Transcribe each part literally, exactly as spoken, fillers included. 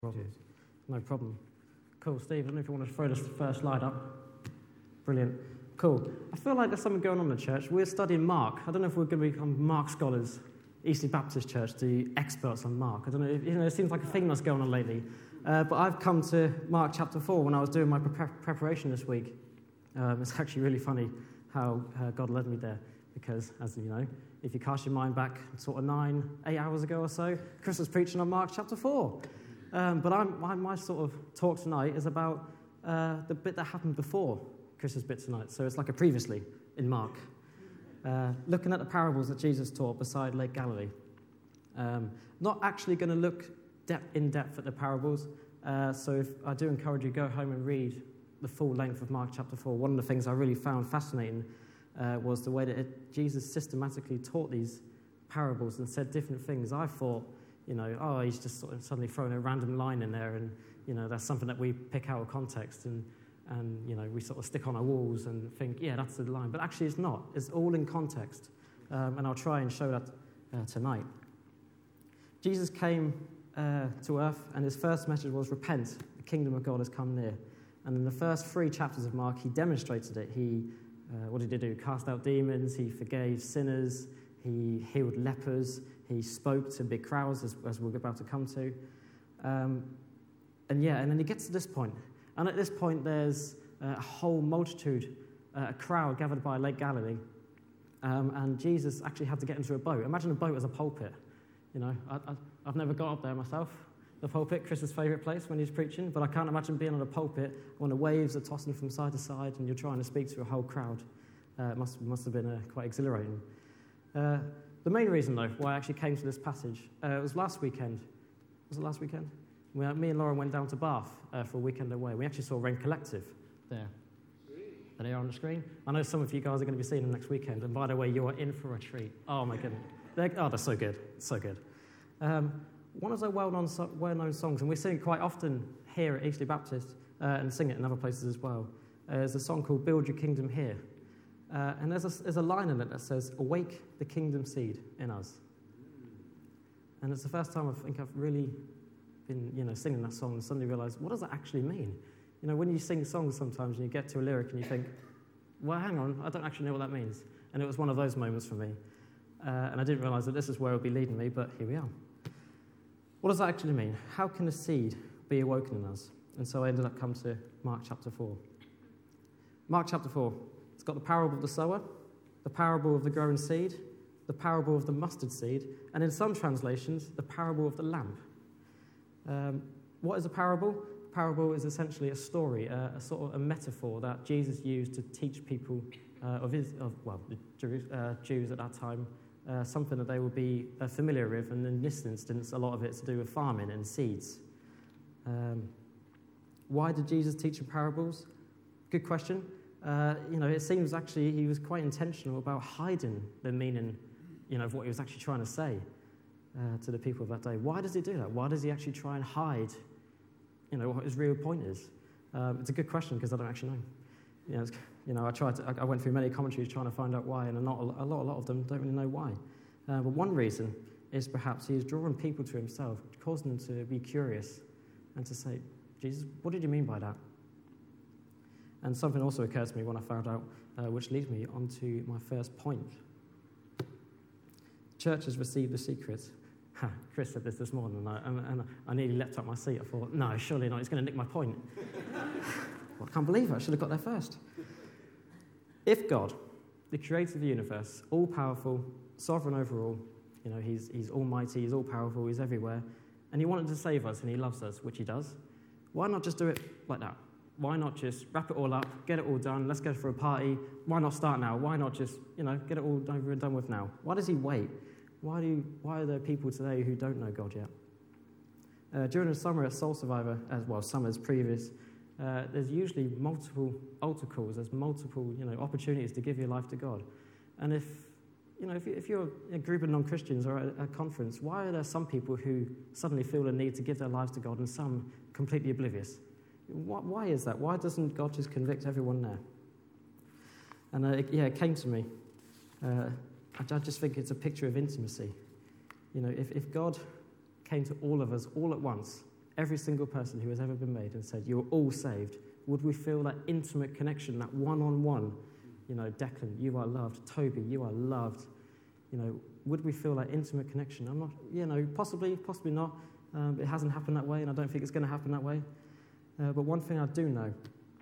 Problem. No problem. Cool, Steve, I don't know if you want to throw this first slide up. Brilliant. Cool. I feel like there's something going on in the church. We're studying Mark. I don't know if we're going to become Mark scholars, Eastleigh Baptist Church, the experts on Mark. I don't know, if, you know, it seems like a thing that's going on lately. Uh, but I've come to Mark chapter four when I was doing my pre- preparation this week. Um, it's actually really funny how uh, God led me there because, as you know, if you cast your mind back sort of nine, eight hours ago or so, Chris was preaching on Mark chapter four. Um, but I'm, my, my sort of talk tonight is about uh, the bit that happened before Chris's bit tonight. So it's like a previously in Mark. Uh, looking at the parables that Jesus taught beside Lake Galilee. Um, not actually going to look depth, in depth at the parables. Uh, so if, I do encourage you to go home and read the full length of Mark chapter four. One of the things I really found fascinating uh, was the way that it, Jesus systematically taught these parables and said different things. I thought, you know, oh, he's just sort of suddenly throwing a random line in there, and you know, that's something that we pick out of context, and and you know, we sort of stick on our walls and think, yeah, that's the line. But actually, it's not. It's all in context, um, and I'll try and show that uh, tonight. Jesus came uh, to earth, and his first message was, "Repent, the kingdom of God has come near." And in the first three chapters of Mark, he demonstrated it. He, uh, what did he do? Cast out demons. He forgave sinners. He healed lepers. He spoke to big crowds, as, as we're about to come to. Um, and yeah, and then he gets to this point. And at this point, there's uh, a whole multitude, uh, a crowd gathered by Lake Galilee. Um, and Jesus actually had to get into a boat. Imagine a boat as a pulpit. You know, I, I, I've never got up there myself. The pulpit, Chris's favourite place when he's preaching. But I can't imagine being on a pulpit when the waves are tossing from side to side and you're trying to speak to a whole crowd. Uh, it must, must have been uh, quite exhilarating. Uh, The main reason, though, why I actually came to this passage, uh, it was last weekend. Was it last weekend? We, me and Lauren went down to Bath uh, for a weekend away. We actually saw Rain Collective there. Are they on the screen? I know some of you guys are going to be seeing them next weekend. And by the way, you are in for a treat. Oh, my goodness. They're, oh, they're so good. So good. Um, one of their well-known, well-known songs, and we sing it quite often here at Eastleigh Baptist, uh, and sing it in other places as well, uh, is a song called Build Your Kingdom Here. Uh, and there's a, there's a line in it that says, "Awake the kingdom seed in us." And it's the first time I think I've really been, you know, singing that song and suddenly realised, what does that actually mean? You know, when you sing songs sometimes and you get to a lyric and you think, well, hang on, I don't actually know what that means. And it was one of those moments for me. Uh, and I didn't realise that this is where it would be leading me, but here we are. What does that actually mean? How can a seed be awoken in us? And so I ended up coming to Mark chapter four. Mark chapter four. It's got the parable of the sower, the parable of the growing seed, the parable of the mustard seed, and in some translations, the parable of the lamp. Um, what is a parable? A parable is essentially a story, a, a sort of a metaphor that Jesus used to teach people uh, of his, of, well, the Jews, uh, Jews at that time, uh, something that they would be uh, familiar with, and in this instance, a lot of it's to do with farming and seeds. Um, why did Jesus teach in parables? Good question. Uh, you know, it seems actually he was quite intentional about hiding the meaning, you know, of what he was actually trying to say uh, to the people of that day. Why does he do that? Why does he actually try and hide, you know, what his real point is? Um, it's a good question because I don't actually know. You know, it's, you know I tried to, I, I went through many commentaries trying to find out why, and not a lot, a lot, a lot of them don't really know why. Uh, but one reason is perhaps he is drawing people to himself, causing them to be curious and to say, Jesus, what did you mean by that? And something also occurred to me when I found out, uh, which leads me on to my first point. Church has received the secret. Ha, Chris said this this morning, and I, and, and I nearly leapt up my seat. I thought, no, surely not. He's going to nick my point. Well, I can't believe it. I should have got there first. If God, the creator of the universe, all-powerful, sovereign over all, you know, he's, he's almighty, he's all-powerful, he's everywhere, and he wanted to save us, and he loves us, which he does, why not just do it like that? Why not just wrap it all up, get it all done, let's go for a party? Why not start now? Why not just, you know, get it all over and done with now? Why does he wait? Why do? Why are there people today who don't know God yet? Uh, during the summer at Soul Survivor, as well, summers previous, uh, there's usually multiple altar calls, there's multiple, you know, opportunities to give your life to God. And if, you know, if, you, if you're a group of non-Christians or at a conference, why are there some people who suddenly feel the need to give their lives to God and some completely oblivious? Why is that? Why doesn't God just convict everyone there? And uh, it, yeah, it came to me. Uh, I, I just think it's a picture of intimacy. You know, if, if God came to all of us all at once, every single person who has ever been made and said, you're all saved, would we feel that intimate connection, that one-on-one? You know, Declan, you are loved. Toby, you are loved. You know, would we feel that intimate connection? I'm not, you know, possibly, possibly not. Um, it hasn't happened that way, and I don't think it's going to happen that way. Uh, but one thing I do know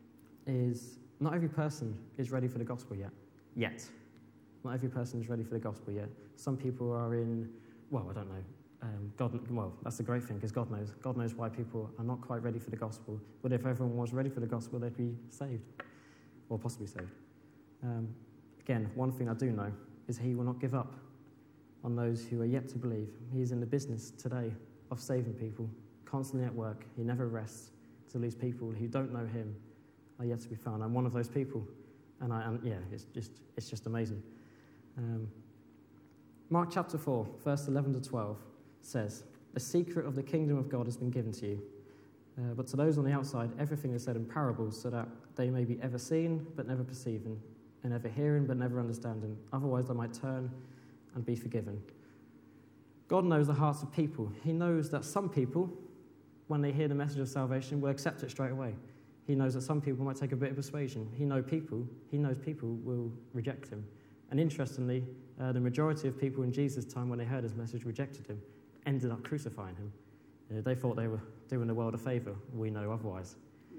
is not every person is ready for the gospel yet. Yet. Not every person is ready for the gospel yet. Some people are in, well, I don't know. Um, God, well, that's the great thing, because God knows. God knows why people are not quite ready for the gospel. But if everyone was ready for the gospel, they'd be saved, or possibly saved. Um, again, one thing I do know is he will not give up on those who are yet to believe. He is in the business today of saving people, constantly at work. He never rests till these people who don't know him are yet to be found. I'm one of those people, and I, and yeah, it's just it's just amazing. Um, Mark chapter four, verse eleven to twelve says, "The secret of the kingdom of God has been given to you, uh, but to those on the outside, everything is said in parables, so that they may be ever seen but never perceiving, and ever hearing but never understanding. Otherwise, they might turn and be forgiven." God knows the hearts of people. He knows that some people, when they hear the message of salvation, will accept it straight away. He knows that some people might take a bit of persuasion. He know people. He knows people will reject him. And interestingly, uh, the majority of people in Jesus' time, when they heard his message, rejected him, ended up crucifying him. Uh, they thought they were doing the world a favour. We know otherwise.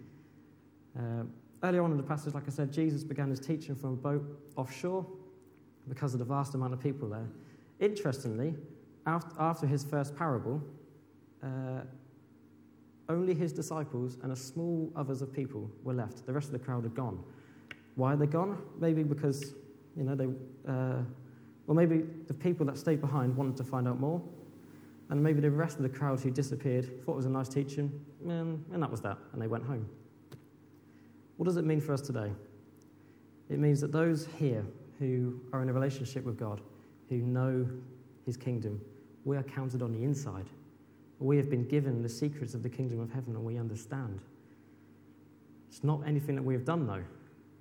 Uh, earlier on in the passage, like I said, Jesus began his teaching from a boat offshore because of the vast amount of people there. Interestingly, after, after his first parable, uh, only his disciples and a small others of people were left. The rest of the crowd had gone. Why are they gone? Maybe because, you know, they, uh, well, maybe the people that stayed behind wanted to find out more, and maybe the rest of the crowd who disappeared thought it was a nice teaching, and, and that was that, and they went home. What does it mean for us today? It means that those here who are in a relationship with God, who know his kingdom, we are counted on the inside. We have been given the secrets of the kingdom of heaven, and we understand. It's not anything that we have done, though.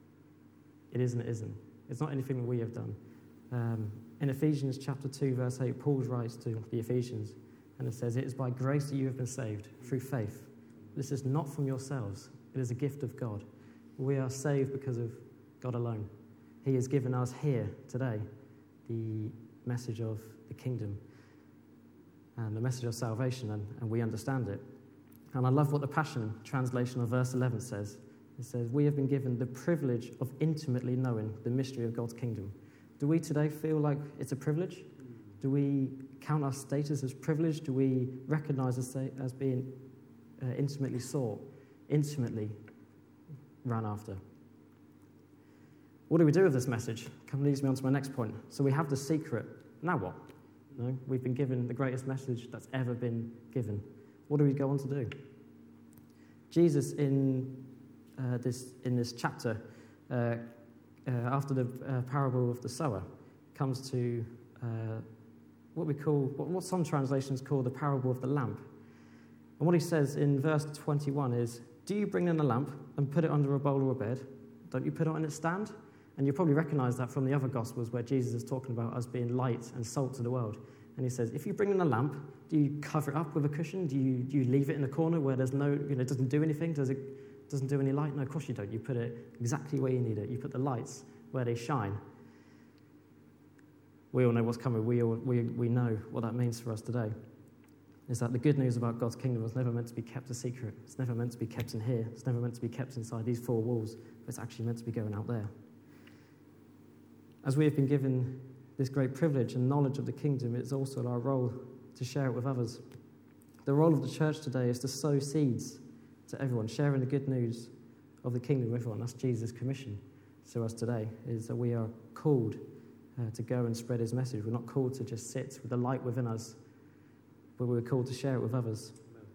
It is and it isn't. It's not anything that we have done. Um, in Ephesians chapter two, verse eight, Paul writes to the Ephesians, and it says, "It is by grace that you have been saved, through faith. This is not from yourselves. It is a gift of God." We are saved because of God alone. He has given us here today the message of the kingdom and the message of salvation, and, and we understand it. And I love what the Passion translation of verse eleven says. It says, "We have been given the privilege of intimately knowing the mystery of God's kingdom." Do we today feel like it's a privilege? Do we count our status as privilege? Do we recognize us as being uh, intimately sought, intimately run after? What do we do with this message? Kind of leads me on to my next point. So we have the secret. Now what? No, we've been given the greatest message that's ever been given. What do we go on to do? Jesus, in uh, this in this chapter, uh, uh, after the uh, parable of the sower, comes to uh, what we call, what, what some translations call the parable of the lamp. And what he says in verse twenty-one is, "Do you bring in a lamp and put it under a bowl or a bed? Don't you put it on its stand?" And you probably recognize that from the other Gospels where Jesus is talking about us being light and salt to the world. And he says, if you bring in a lamp, do you cover it up with a cushion? Do you do you leave it in a corner where there's no, you know, it doesn't do anything? Does it doesn't do any light? No, of course you don't. You put it exactly where you need it. You put the lights where they shine. We all know what's coming. We all, we we know what that means for us today. Is that the good news about God's kingdom was never meant to be kept a secret. It's never meant to be kept in here. It's never meant to be kept inside these four walls. But it's actually meant to be going out there. As we have been given this great privilege and knowledge of the kingdom, it's also our role to share it with others. The role of the church today is to sow seeds to everyone, sharing the good news of the kingdom with everyone. That's Jesus' commission to us today, is that we are called uh, to go and spread his message. We're not called to just sit with the light within us, but we're called to share it with others.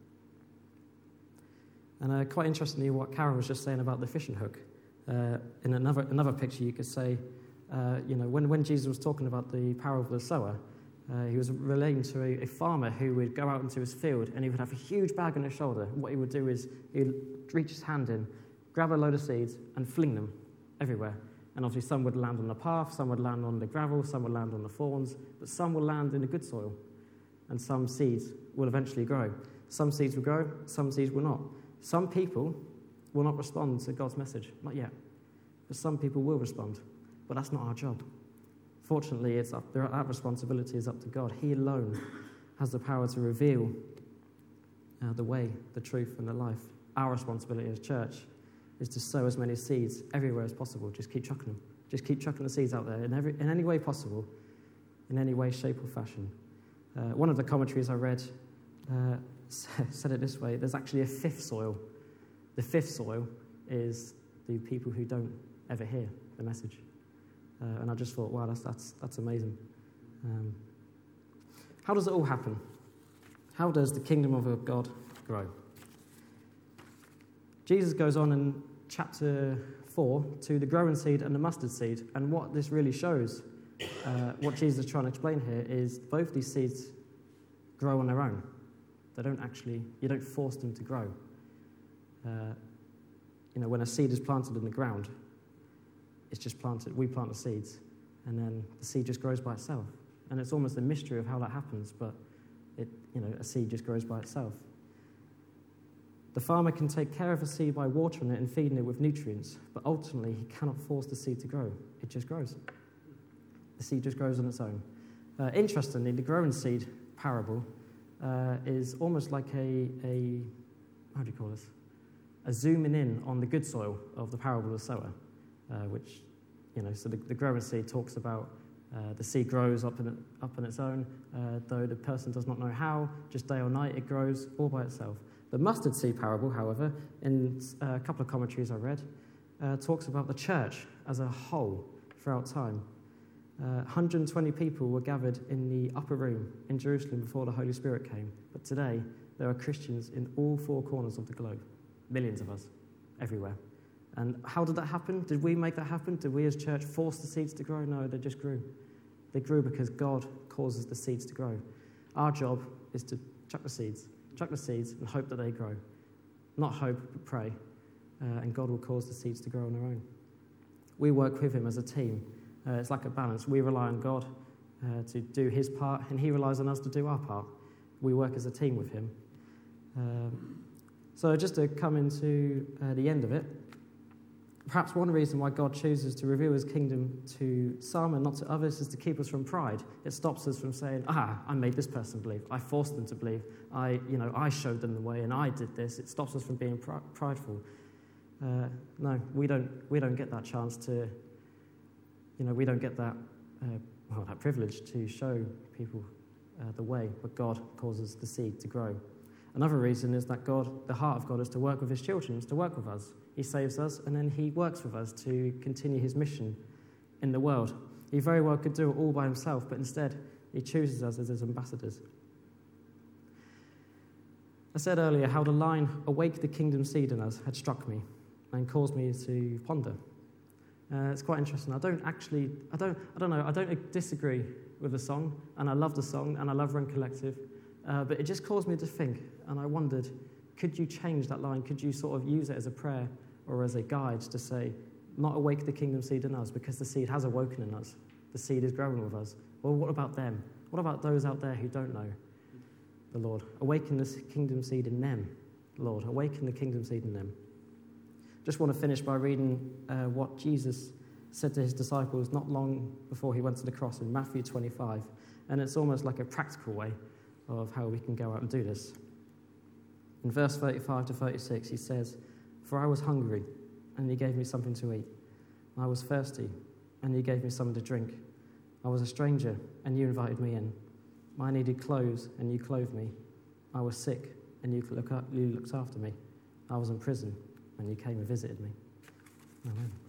And uh, quite interestingly, what Karen was just saying about the fishing hook. Uh, in another another picture, you could say, uh, you know, when, when Jesus was talking about the parable of the sower, uh, he was relating to a, a farmer who would go out into his field and he would have a huge bag on his shoulder. What he would do is he'd reach his hand in, grab a load of seeds, and fling them everywhere. And obviously, some would land on the path, some would land on the gravel, some would land on the thorns, but some will land in the good soil, and some seeds will eventually grow. Some seeds will grow, some seeds will not. Some people will not respond to God's message, not yet. But some people will respond. But that's not our job. Fortunately, it's up, that responsibility is up to God. He alone has the power to reveal uh, the way, the truth, and the life. Our responsibility as church is to sow as many seeds everywhere as possible. Just keep chucking them. Just keep chucking the seeds out there in, every, in any way possible, in any way, shape, or fashion. Uh, one of the commentaries I read uh, said it this way: there's actually a fifth soil. The fifth soil is the people who don't ever hear the message. Uh, and I just thought, wow, that's that's that's amazing. Um, how does it all happen? How does the kingdom of God grow? Jesus goes on in chapter four to the growing seed and the mustard seed, and what this really shows, uh, what Jesus is trying to explain here, is both these seeds grow on their own. They don't actually, you don't force them to grow. Uh, you know, when a seed is planted in the ground, it's just planted, we plant the seeds, and then the seed just grows by itself. And it's almost a mystery of how that happens, but it, you know, a seed just grows by itself. The farmer can take care of a seed by watering it and feeding it with nutrients, but ultimately he cannot force the seed to grow. It just grows. The seed just grows on its own. Uh, interestingly, the growing seed parable uh, is almost like a, a, how do you call this? A zooming in on the good soil of the parable of the sower, uh, which, you know, so the, the growing seed talks about uh, the seed grows up, in it, up on its own, uh, though the person does not know how, just day or night, it grows all by itself. The mustard seed parable, however, in a couple of commentaries I read, uh, talks about the church as a whole throughout time. Uh, one hundred twenty people were gathered in the upper room in Jerusalem before the Holy Spirit came. But today, there are Christians in all four corners of the globe. Millions of us, everywhere. And how did that happen? Did we make that happen? Did we as church force the seeds to grow? No, they just grew. They grew because God causes the seeds to grow. Our job is to chuck the seeds. Chuck the seeds and hope that they grow. Not hope, but pray. Uh, and God will cause the seeds to grow on their own. We work with him as a team. Uh, it's like a balance. We rely on God uh, to do his part, and he relies on us to do our part. We work as a team with him. Um, so just to come into uh, the end of it, perhaps one reason why God chooses to reveal his kingdom to some and not to others is to keep us from pride. It stops us from saying, ah, I made this person believe. I forced them to believe. I, you know, I showed them the way and I did this. It stops us from being pr- prideful. Uh, no, we don't, we don't get that chance to, you know, we don't get that, uh, well, that privilege to show people uh, the way, but God causes the seed to grow. Another reason is that God, the heart of God is to work with his children, is to work with us. He saves us, and then he works with us to continue his mission in the world. He very well could do it all by himself, but instead he chooses us as his ambassadors. I said earlier how the line, "Awake the kingdom seed in us," had struck me and caused me to ponder. Uh, it's quite interesting. I don't actually, I don't, I don't know, I don't disagree with the song, and I love the song, and I love Run Collective, uh, but it just caused me to think, and I wondered, could you change that line? Could you sort of use it as a prayer or as a guide to say, not awake the kingdom seed in us, because the seed has awoken in us. The seed is growing with us. Well, what about them? What about those out there who don't know the Lord? Awaken the kingdom seed in them, Lord. Awaken the kingdom seed in them. Just want to finish by reading uh, what Jesus said to his disciples not long before he went to the cross in Matthew twenty-five. And it's almost like a practical way of how we can go out and do this. In verse thirty-five to thirty-six, he says, "For I was hungry, and you gave me something to eat. I was thirsty, and you gave me something to drink. I was a stranger, and you invited me in. I needed clothes, and you clothed me. I was sick, and you looked after me. I was in prison, and you came and visited me." Amen.